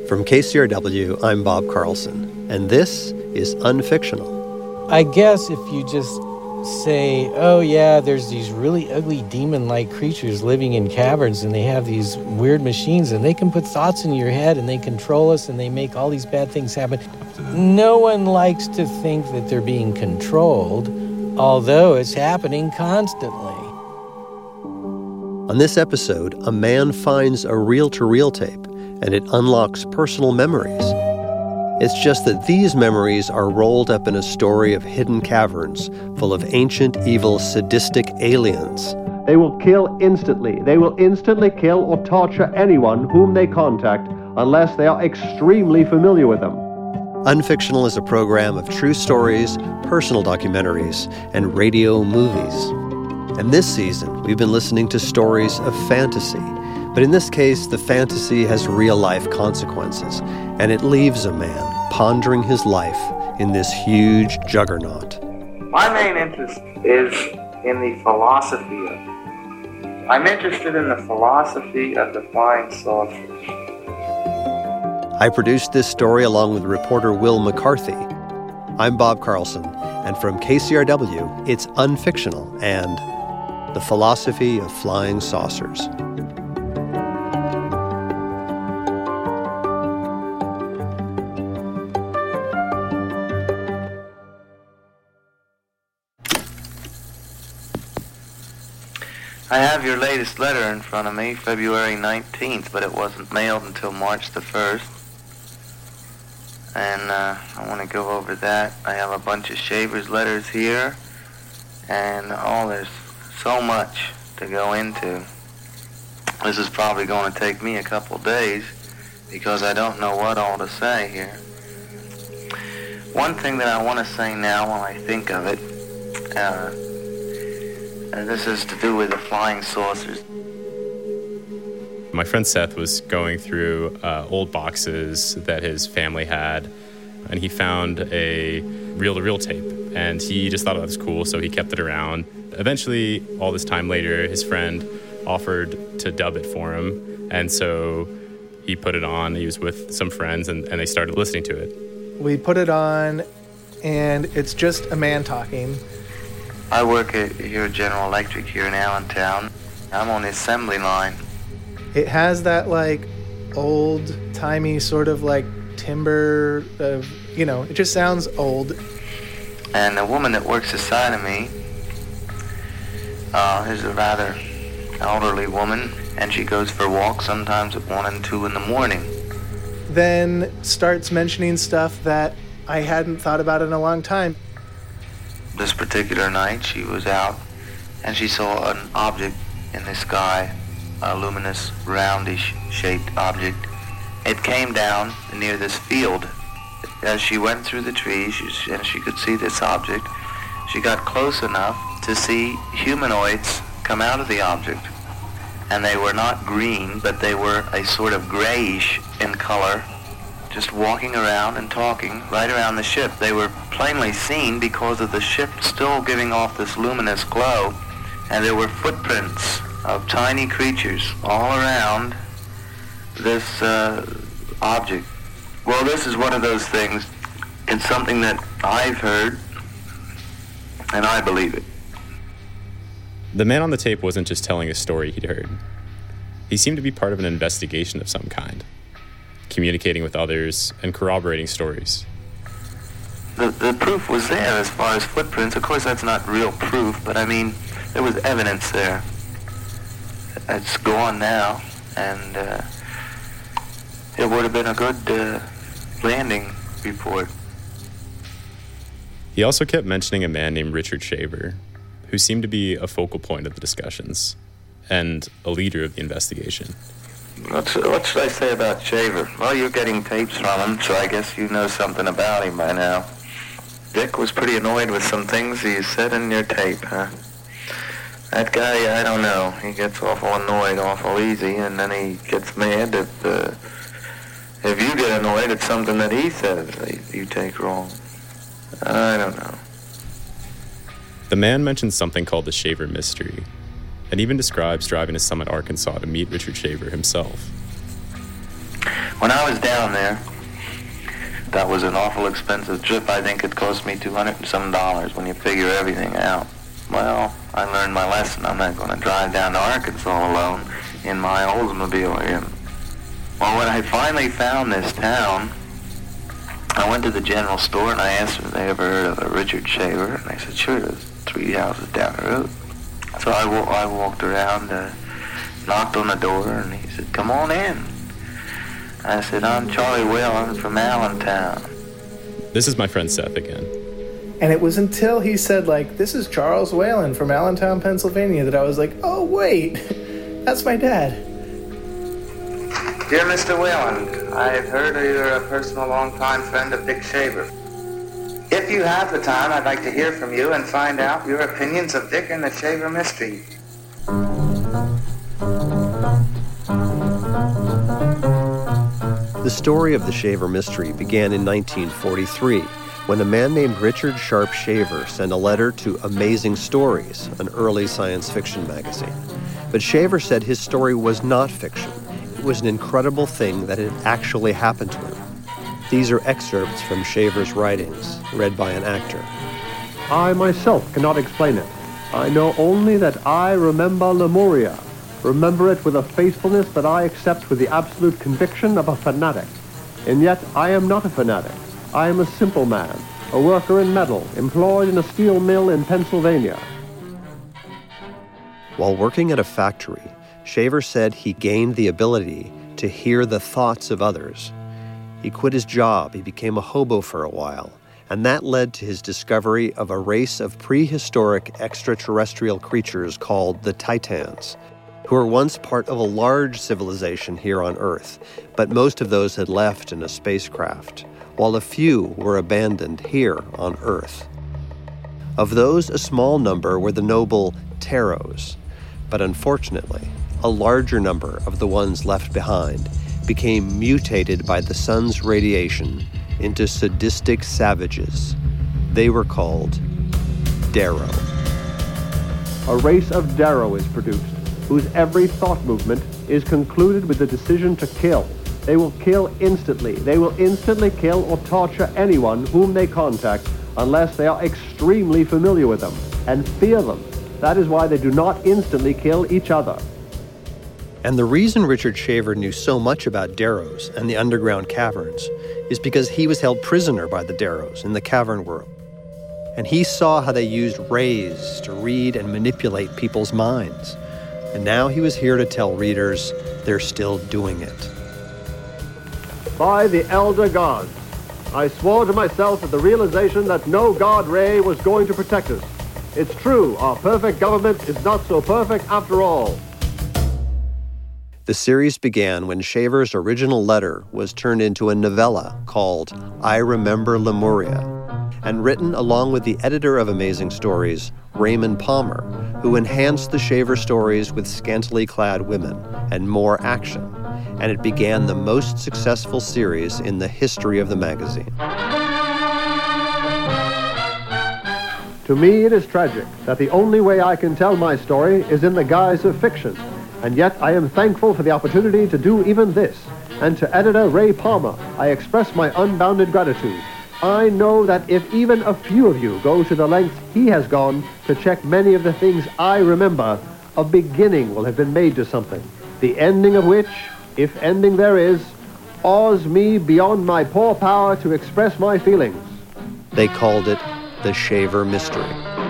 From KCRW, I'm Bob Carlson, and this is Unfictional. I guess if you just say, oh yeah, there's these really ugly demon-like creatures living in caverns and they have these weird machines and they can put thoughts in your head and they control us and they make all these bad things happen. No one likes to think that they're being controlled, although it's happening constantly. On this episode, a man finds a reel-to-reel tape and it unlocks personal memories. It's just that these memories are rolled up in a story of hidden caverns full of ancient, evil, sadistic aliens. They will kill instantly. They will instantly kill or torture anyone whom they contact unless they are extremely familiar with them. Unfictional is a program of true stories, personal documentaries, and radio movies. And this season, we've been listening to stories of fantasy. But in this case, the fantasy has real-life consequences, and it leaves a man pondering his life in this huge juggernaut. My main interest is in the philosophy of I'm interested in the philosophy of the flying saucers. I produced this story along with reporter Will McCarthy. I'm Bob Carlson, and from KCRW, it's Unfictional and The Philosophy of Flying Saucers. I have your latest letter in front of me, February 19th, but it wasn't mailed until March the 1st. And I want to go over that. I have a bunch of Shaver's letters here, and there's so much to go into. This is probably going to take me a couple days because I don't know what all to say here. One thing that I want to say now while I think of it, this is to do with the flying saucers. My friend Seth was going through old boxes that his family had, and he found a reel-to-reel tape, and he just thought it was cool, so he kept it around. Eventually, all this time later, his friend offered to dub it for him, and so he put it on. He was with some friends, and they started listening to it. We put it on, and it's just a man talking. I work here at General Electric here in Allentown. I'm on the assembly line. It has that old-timey sort of timber it just sounds old. And the woman that works beside of me is a rather elderly woman, and she goes for walks sometimes at 1 and 2 in the morning. Then starts mentioning stuff that I hadn't thought about in a long time. This particular night, she was out, and she saw an object in the sky, a luminous, roundish-shaped object. It came down near this field. As she went through the trees, and she could see this object, she got close enough to see humanoids come out of the object. And they were not green, but they were a sort of grayish in color, just walking around and talking right around the ship. They were plainly seen because of the ship still giving off this luminous glow, and there were footprints of tiny creatures all around this object. Well, this is one of those things. It's something that I've heard, and I believe it. The man on the tape wasn't just telling a story he'd heard. He seemed to be part of an investigation of some kind, communicating with others and corroborating stories. The proof was there as far as footprints. Of course, that's not real proof, but there was evidence there. It's gone now, and it would have been a good landing report. He also kept mentioning a man named Richard Shaver, who seemed to be a focal point of the discussions and a leader of the investigation. What should I say about Shaver? Well, you're getting tapes from him, so I guess you know something about him by now. Dick was pretty annoyed with some things he said in your tape, huh? That guy, I don't know. He gets awful annoyed awful easy, and then he gets mad if you get annoyed at something that he says that you take wrong. I don't know. The man mentions something called the Shaver Mystery, and even describes driving to Summit, Arkansas to meet Richard Shaver himself. When I was down there, that was an awful expensive trip. I think it cost me $200 and some when you figure everything out. Well, I learned my lesson. I'm not going to drive down to Arkansas alone in my Oldsmobile here. Well, when I finally found this town, I went to the general store and I asked them if they ever heard of a Richard Shaver. And they said, sure, there's 3 houses down the road. So I walked around, knocked on the door, and he said, come on in. I said, I'm Charlie Whalen from Allentown. This is my friend Seth again. And it was until he said, like, this is Charles Whalen from Allentown, Pennsylvania, that I was like, oh, wait, that's my dad. Dear Mr. Whalen, I've heard you're a personal long-time friend of Dick Shaver. If you have the time, I'd like to hear from you and find out your opinions of Dick and the Shaver mystery. The story of the Shaver mystery began in 1943, when a man named Richard Sharp Shaver sent a letter to Amazing Stories, an early science fiction magazine. But Shaver said his story was not fiction. It was an incredible thing that had actually happened to him. These are excerpts from Shaver's writings, read by an actor. I myself cannot explain it. I know only that I remember Lemuria. Remember it with a faithfulness that I accept with the absolute conviction of a fanatic. And yet I am not a fanatic. I am a simple man, a worker in metal, employed in a steel mill in Pennsylvania. While working at a factory, Shaver said he gained the ability to hear the thoughts of others. He quit his job, he became a hobo for a while, and that led to his discovery of a race of prehistoric extraterrestrial creatures called the Titans, who were once part of a large civilization here on Earth, but most of those had left in a spacecraft, while a few were abandoned here on Earth. Of those, a small number were the noble Teros, but unfortunately, a larger number of the ones left behind became mutated by the sun's radiation into sadistic savages. They were called Darrow. A race of Darrow is produced, whose every thought movement is concluded with the decision to kill. They will kill instantly. They will instantly kill or torture anyone whom they contact unless they are extremely familiar with them and fear them. That is why they do not instantly kill each other. And the reason Richard Shaver knew so much about Darrows and the underground caverns is because he was held prisoner by the Darrows in the cavern world. And he saw how they used rays to read and manipulate people's minds. And now he was here to tell readers they're still doing it. By the elder gods, I swore to myself at the realization that no god ray was going to protect us. It's true, our perfect government is not so perfect after all. The series began when Shaver's original letter was turned into a novella called I Remember Lemuria, and written along with the editor of Amazing Stories, Raymond Palmer, who enhanced the Shaver stories with scantily clad women and more action, and it began the most successful series in the history of the magazine. To me, it is tragic that the only way I can tell my story is in the guise of fiction. And yet I am thankful for the opportunity to do even this. And to editor Ray Palmer, I express my unbounded gratitude. I know that if even a few of you go to the length he has gone to check many of the things I remember, a beginning will have been made to something. The ending of which, if ending there is, awes me beyond my poor power to express my feelings. They called it the Shaver Mystery.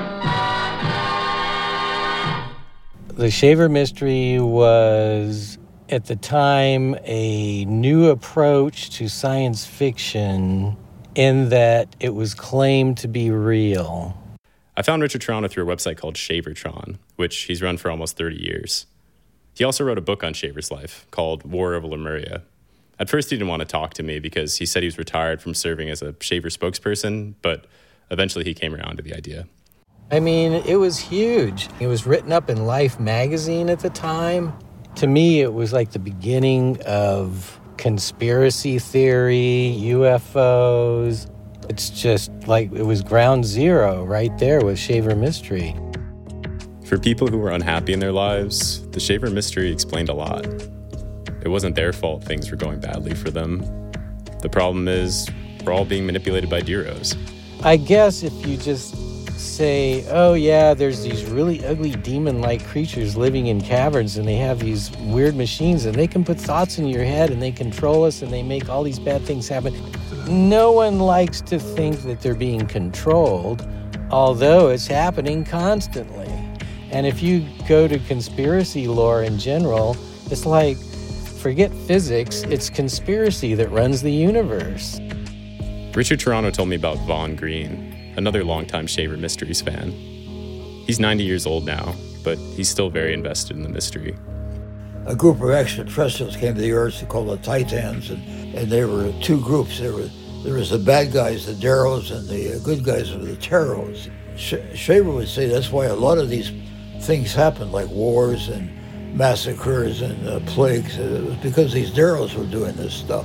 The Shaver Mystery was, at the time, a new approach to science fiction in that it was claimed to be real. I found Richard Toronto through a website called Shavertron, which he's run for almost 30 years. He also wrote a book on Shaver's life called War of Lemuria. At first, he didn't want to talk to me because he said he was retired from serving as a Shaver spokesperson, but eventually he came around to the idea. I mean, it was huge. It was written up in Life magazine at the time. To me, it was like the beginning of conspiracy theory, UFOs. It's just like it was ground zero right there with Shaver Mystery. For people who were unhappy in their lives, the Shaver Mystery explained a lot. It wasn't their fault things were going badly for them. The problem is we're all being manipulated by Deros. I guess if you just say, oh yeah, there's these really ugly demon-like creatures living in caverns and they have these weird machines and they can put thoughts in your head and they control us and they make all these bad things happen. No one likes to think that they're being controlled, although it's happening constantly. And if you go to conspiracy lore in general, it's like, forget physics, it's conspiracy that runs the universe. Richard Toronto told me about Vaughn Green, another longtime Shaver Mysteries fan. He's 90 years old now, but he's still very invested in the mystery. A group of extraterrestrials came to the Earth called the Titans, and there were two groups. There was the bad guys, the Deros, and the good guys were the Teros. Shaver would say that's why a lot of these things happen, like wars and massacres and plagues. It was because these Deros were doing this stuff.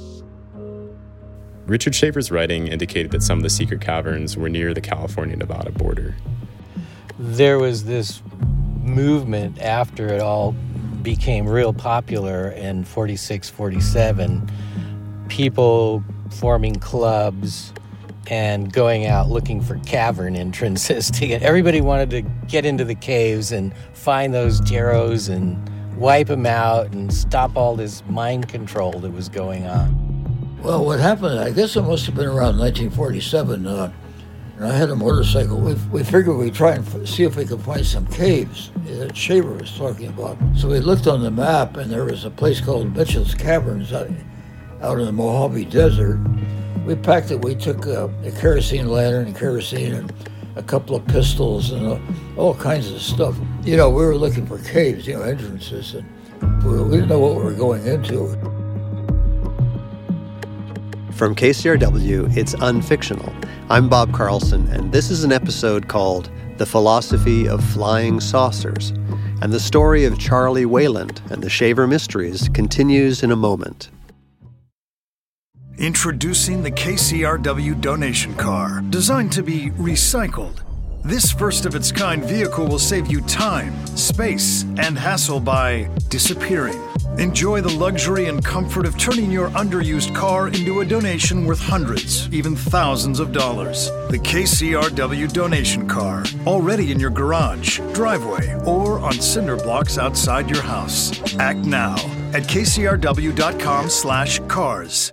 Richard Shaver's writing indicated that some of the secret caverns were near the California-Nevada border. There was this movement after it all became real popular in 46, 47, people forming clubs and going out looking for cavern entrances to get. Everybody wanted to get into the caves and find those Deros and wipe them out and stop all this mind control that was going on. Well, what happened, I guess it must have been around 1947, and I had a motorcycle. We figured we'd try and see if we could find some caves that Shaver was talking about. So we looked on the map, and there was a place called Mitchell's Caverns out in the Mojave Desert. We packed it. We took a kerosene lantern and kerosene and a couple of pistols and all kinds of stuff. We were looking for caves, entrances, and we didn't know what we were going into. From KCRW, it's Unfictional. I'm Bob Carlson, and this is an episode called The Philosophy of Flying Saucers. And the story of Charlie Wayland and the Shaver Mysteries continues in a moment. Introducing the KCRW donation car, designed to be recycled. This first-of-its-kind vehicle will save you time, space, and hassle by disappearing. Enjoy the luxury and comfort of turning your underused car into a donation worth hundreds, even thousands of dollars. The KCRW donation car, already in your garage, driveway, or on cinder blocks outside your house. Act now at kcrw.com/cars.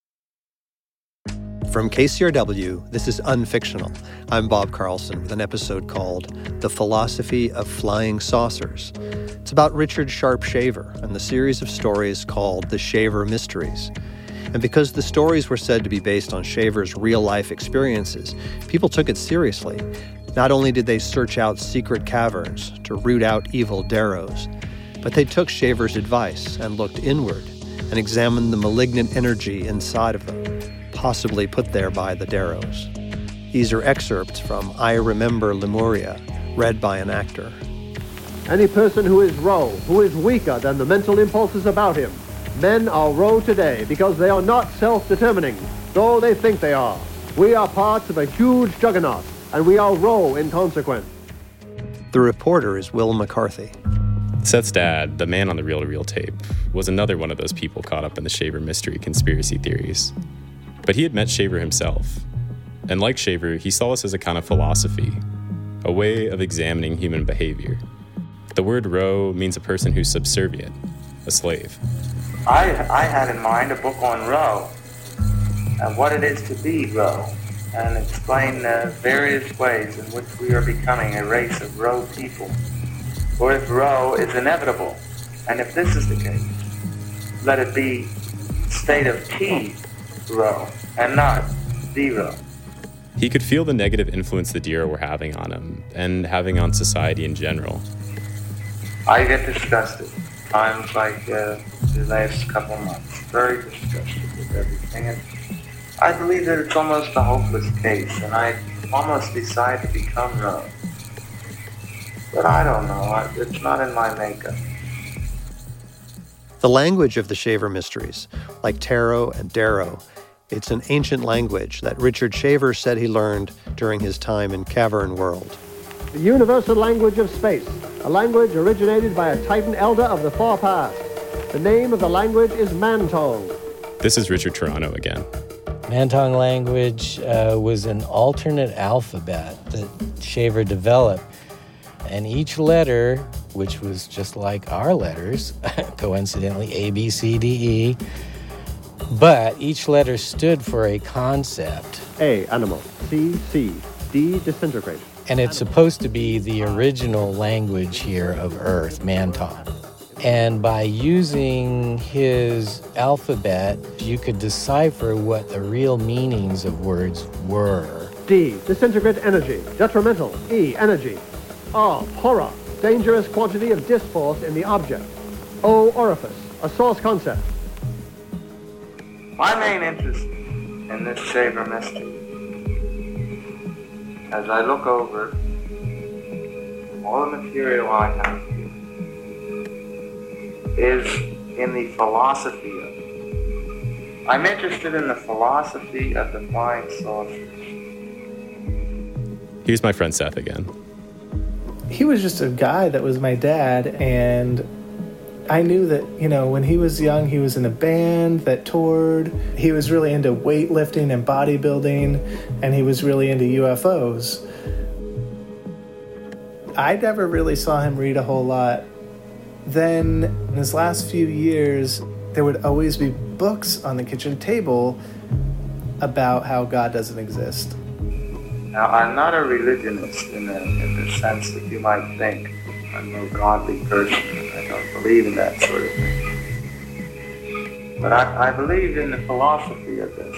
From KCRW, this is Unfictional. I'm Bob Carlson with an episode called The Philosophy of Flying Saucers. It's about Richard Sharp Shaver and the series of stories called The Shaver Mysteries. And because the stories were said to be based on Shaver's real-life experiences, people took it seriously. Not only did they search out secret caverns to root out evil Deros, but they took Shaver's advice and looked inward and examined the malignant energy inside of them, possibly put there by the Deros. These are excerpts from I Remember Lemuria, read by an actor. Any person who is Ro, who is weaker than the mental impulses about him. Men are Ro today because they are not self-determining, though they think they are. We are parts of a huge juggernaut, and we are Ro in consequence. The reporter is Will McCarthy. Seth's dad, the man on the reel-to-reel tape, was another one of those people caught up in the Shaver mystery conspiracy theories. But he had met Shaver himself. And like Shaver, he saw this as a kind of philosophy, a way of examining human behavior. The word Ro means a person who's subservient, a slave. I had in mind a book on Ro, and what it is to be Ro, and explain various ways in which we are becoming a race of Ro people. Or if Ro is inevitable, and if this is the case, let it be state of T Ro, and not zero. He could feel the negative influence the Dero were having on him, and having on society in general. I get disgusted. Times like the last couple months. Very disgusted with everything. And I believe that it's almost a hopeless case, and I almost decide to become Ro. But I don't know. It's not in my makeup. The language of the Shaver Mysteries, like Tarot and Dero, it's an ancient language that Richard Shaver said he learned during his time in Cavern World. The universal language of space, a language originated by a Titan elder of the far past. The name of the language is Mantong. This is Richard Turano again. Mantong language was an alternate alphabet that Shaver developed. And each letter, which was just like our letters, coincidentally A, B, C, D, E, but each letter stood for a concept. A, animal. C, seed. D, disintegrate. And it's supposed to be the original language here of Earth, Mantong. And by using his alphabet, you could decipher what the real meanings of words were. D, disintegrate energy. Detrimental. E, energy. R, horror. Dangerous quantity of disforce in the object. O, orifice. A source concept. My main interest in this Shaver mystery, as I look over all the material I have here, is in the philosophy of it. I'm interested in the philosophy of the flying saucers. Here's my friend Seth again. He was just a guy that was my dad, and I knew that, when he was young, he was in a band that toured. He was really into weightlifting and bodybuilding, and he was really into UFOs. I never really saw him read a whole lot. Then, in his last few years, there would always be books on the kitchen table about how God doesn't exist. Now, I'm not a religionist in the sense that you might think. I'm no godly person. I don't believe in that sort of thing. But I believe in the philosophy of this.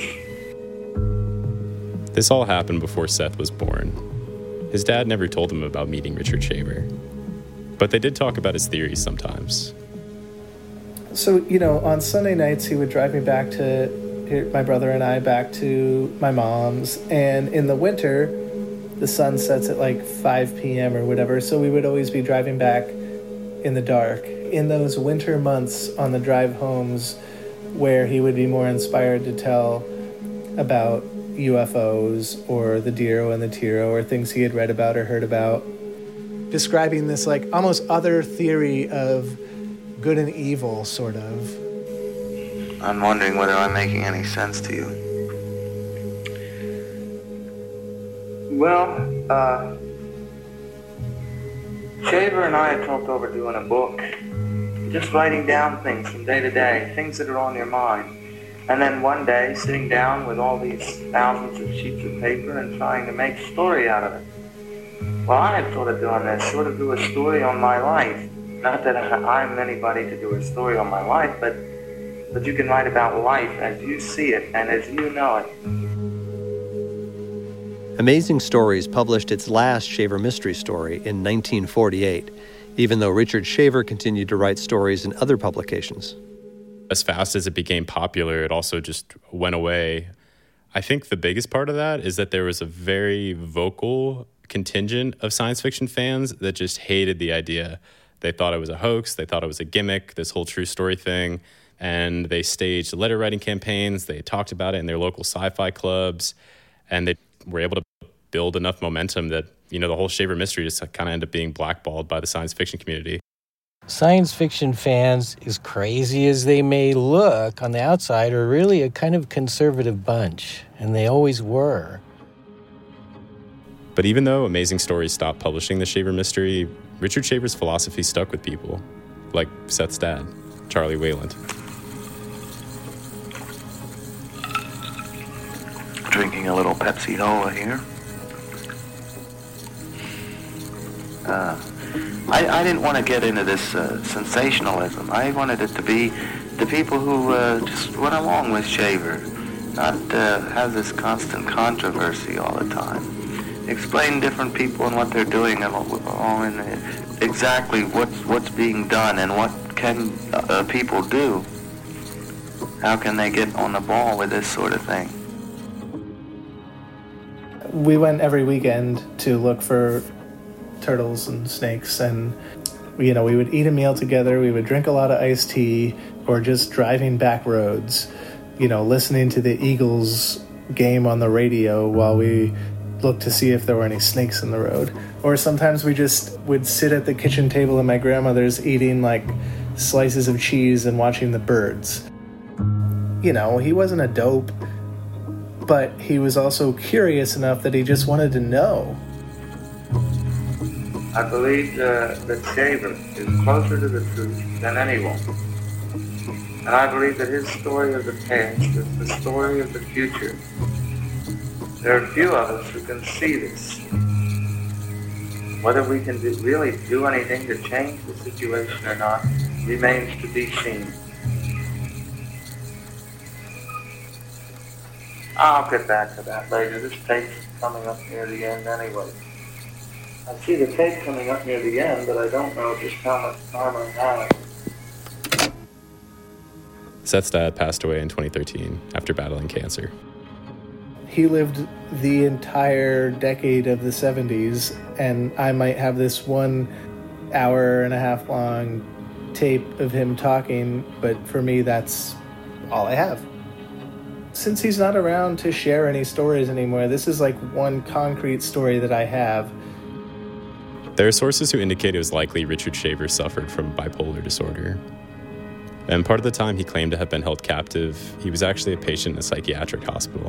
This all happened before Seth was born. His dad never told him about meeting Richard Shaver. But they did talk about his theories sometimes. So, on Sunday nights, he would drive me back to, my brother and I, back to my mom's. And in the winter, the sun sets at like 5 p.m. or whatever, so we would always be driving back in the dark. In those winter months on the drive homes, where he would be more inspired to tell about UFOs or the Diro and the Tiro or things he had read about or heard about. Describing this like almost other theory of good and evil, sort of. I'm wondering whether I'm making any sense to you. Well, Shaver and I had talked over doing a book, just writing down things from day to day, things that are on your mind. And then one day, sitting down with all these thousands of sheets of paper and trying to make a story out of it. Well, I had thought of doing this, sort of do a story on my life. Not that I'm anybody to do a story on my life, but you can write about life as you see it and as you know it. Amazing Stories published its last Shaver mystery story in 1948, even though Richard Shaver continued to write stories in other publications. As fast as it became popular, it also just went away. I think the biggest part of that is that there was a very vocal contingent of science fiction fans that just hated the idea. They thought it was a hoax. They thought it was a gimmick, this whole true story thing. And they staged letter writing campaigns. They talked about it in their local sci-fi clubs. And they were able to build enough momentum that, the whole Shaver mystery just kind of ended up being blackballed by the science fiction community. Science fiction fans, as crazy as they may look on the outside, are really a kind of conservative bunch. And they always were. But even though Amazing Stories stopped publishing the Shaver mystery, Richard Shaver's philosophy stuck with people, like Seth's dad, Charlie Wayland. Drinking a little Pepsi-Cola here. I didn't want to get into this sensationalism. I wanted it to be the people who just went along with Shaver, not have this constant controversy all the time. Explain different people and what they're doing and exactly what's being done and what can people do. How can they get on the ball with this sort of thing? We went every weekend to look for turtles and snakes, and we would eat a meal together, we would drink a lot of iced tea, or just driving back roads, listening to the Eagles game on the radio while we looked to see if there were any snakes in the road. Or sometimes we just would sit at the kitchen table at my grandmother's eating like slices of cheese and watching the birds. You know, he wasn't a dope, but he was also curious enough that he just wanted to know. I believe that Shaver is closer to the truth than anyone. And I believe that his story of the past is the story of the future. There are few of us who can see this. Whether we can really do anything to change the situation or not remains to be seen. I'll get back to that later. This tape's coming up near the end anyway. I see the tape coming up near the end, but I don't know just how much time I have. Seth's dad passed away in 2013 after battling cancer. He lived the entire decade of the 70s, and I might have this 1 hour and a half long tape of him talking, but for me, that's all I have. Since he's not around to share any stories anymore, this is like one concrete story that I have. There are sources who indicate it was likely Richard Shaver suffered from bipolar disorder. And part of the time he claimed to have been held captive, he was actually a patient in a psychiatric hospital.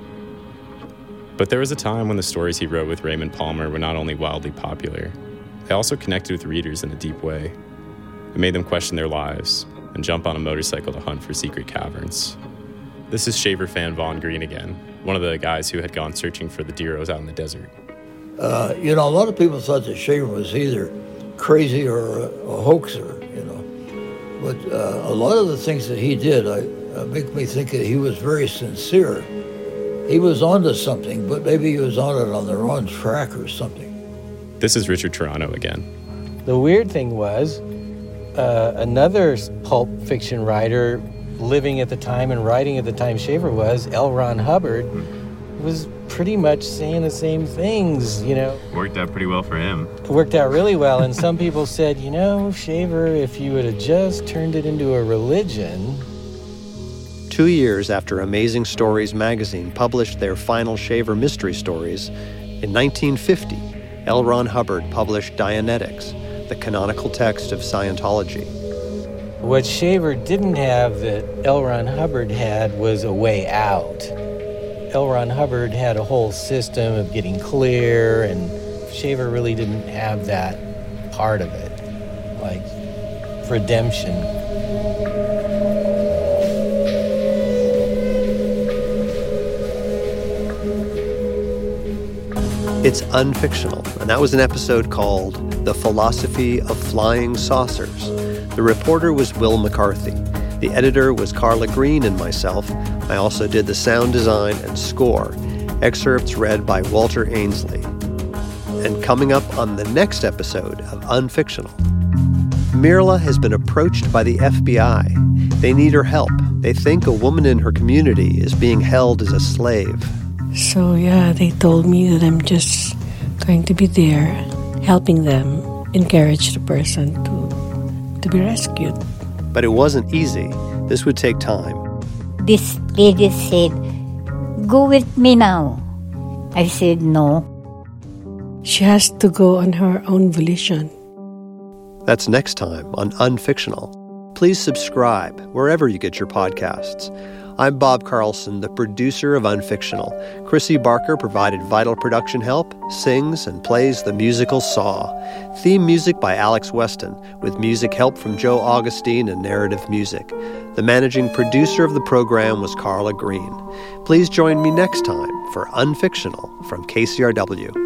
But there was a time when the stories he wrote with Raymond Palmer were not only wildly popular, they also connected with readers in a deep way. It made them question their lives and jump on a motorcycle to hunt for secret caverns. This is Shaver fan Vaughn Green again, one of the guys who had gone searching for the Diros out in the desert. A lot of people thought that Shaver was either crazy or a hoaxer, But a lot of the things that he did make me think that he was very sincere. He was onto something, but maybe he was on it on the wrong track or something. This is Richard Toronto again. The weird thing was, another pulp fiction writer living at the time and writing at the time Shaver was, L. Ron Hubbard, was pretty much saying the same things, Worked out pretty well for him. It worked out really well, and some people said, Shaver, if you would have just turned it into a religion. 2 years after Amazing Stories magazine published their final Shaver mystery stories, in 1950, L. Ron Hubbard published Dianetics, the canonical text of Scientology. What Shaver didn't have that L. Ron Hubbard had was a way out. L. Ron Hubbard had a whole system of getting clear, and Shaver really didn't have that part of it, like redemption. It's unfictional, and that was an episode called The Philosophy of Flying Saucers. The reporter was Will McCarthy. The editor was Carla Green and myself. I also did the sound design and score. Excerpts read by Walter Ainsley. And coming up on the next episode of Unfictional, Mirla has been approached by the FBI. They need her help. They think a woman in her community is being held as a slave. So they told me that I'm just going to be there, helping them, encourage the person to be rescued. But it wasn't easy. This would take time. This lady said, "Go with me now." I said no. She has to go on her own volition. That's next time on Unfictional. Please subscribe wherever you get your podcasts. I'm Bob Carlson, the producer of Unfictional. Chrissy Barker provided vital production help, sings and plays the musical Saw. Theme music by Alex Weston, with music help from Joe Augustine and narrative music. The managing producer of the program was Carla Green. Please join me next time for Unfictional from KCRW.